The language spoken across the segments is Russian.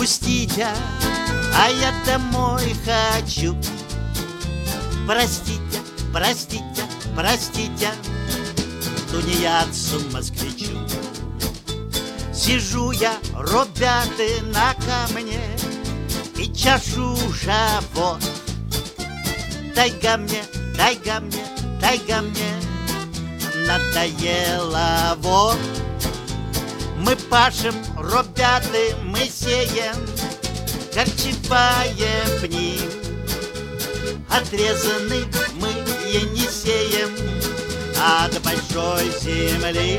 пустите, а я домой хочу. Простите, простите, простите тунеядцу москвичу. Сижу я, ребята, на камне и чашу живот. Дай-ка мне, дай-ка мне, дай-ка мне, надоело вот. Мы пашем, ребята, мы сеем, корчеваем пни. Отрезаны мы и не сеем от большой земли.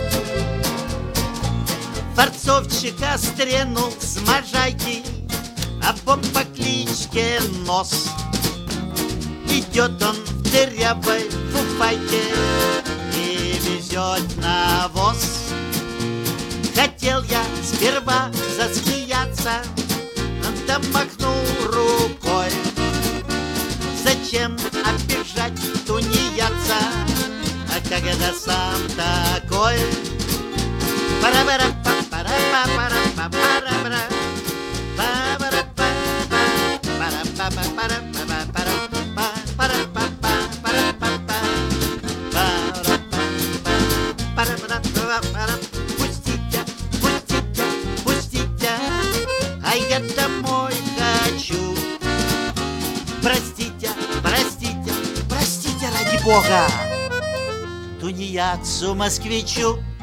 Форцовщика стрянул с можайки, а бомб по кличке Нос. Идет он в дырявой фуфайке и везет навоз. Хотел я сперва засмеяться, да махнул рукой. Зачем обижать тунеядца, а когда сам такой? Пустите, пустите, пустите, а я домой хочу. Простите, простите, простите ради Бога тунеядцу москвичу.